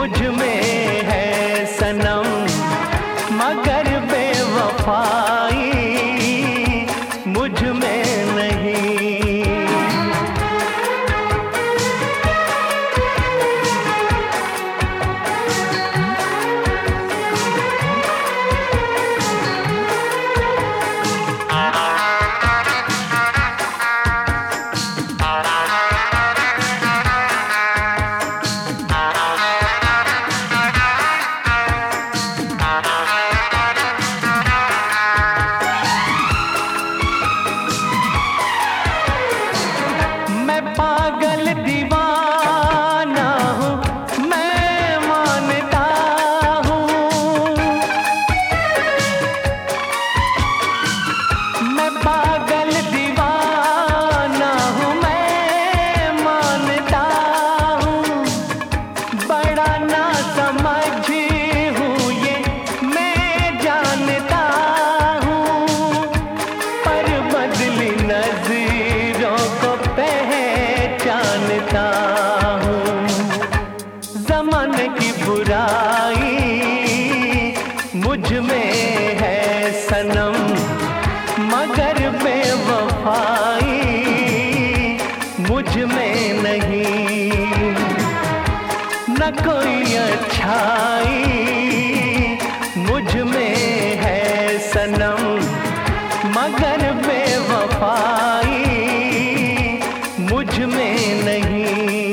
मुझ में है सनम मगर बेवफाई मुझ में नहीं। पागल दीवाना हूँ मैं मानता हूँ, मैं पागल दीवाना हूँ मैं मानता हूँ। बड़ा ना समझ हूँ ये मैं जानता हूँ, पर बदली नजरों को जानता हूँ। ज़माने की बुराई मुझ में है सनम मगर बेवफाई मुझ में नहीं। न कोई अच्छाई मुझ में है सनम मगर बेवफाई मुझ में नहीं।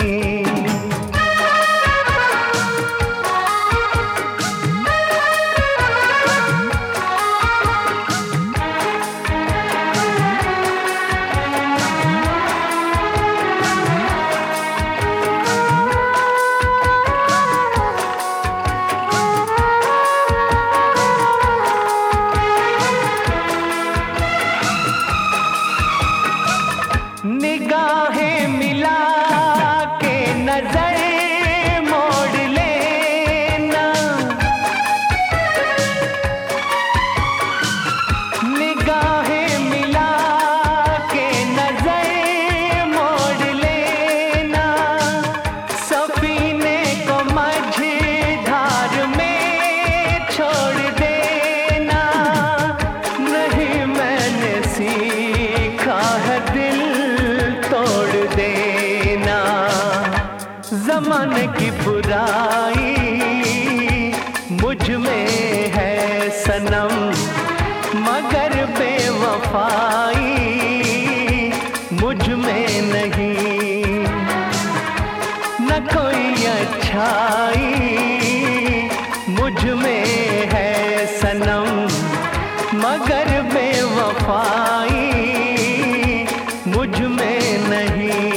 निगाहें मिला के नजर मोड़ लेना, निगाहें मिला के नजर मोड़ लेना। सफीने को मझधार में छोड़ देना। नहीं मैंने सीखा है दिल तोड़ देना। ज़माने की बुराई मुझ में है सनम मगर बेवफाई मुझ में नहीं। न कोई अच्छाई मुझ में है सनम मगर बेवफाई मुझ में नहीं।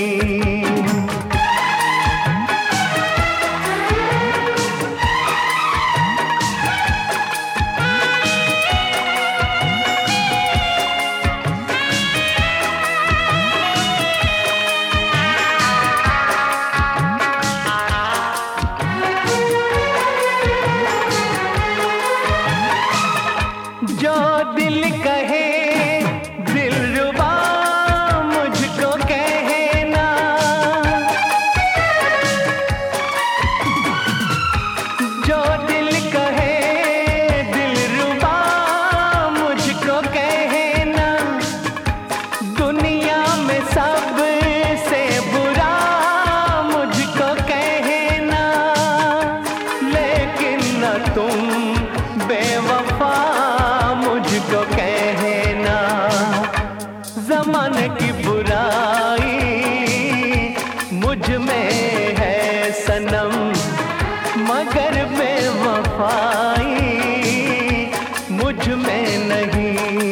जो दिल कहे दिलरुबा मुझको कहना, जो दिल कहे दिलरुबा मुझको कहना। दुनिया में सबसे बुरा मुझको कहना, लेकिन न तुम बेवफा मुझको कहना। ज़माने की बुराई मुझ में है सनम मगर बेवफाई मुझ में नहीं।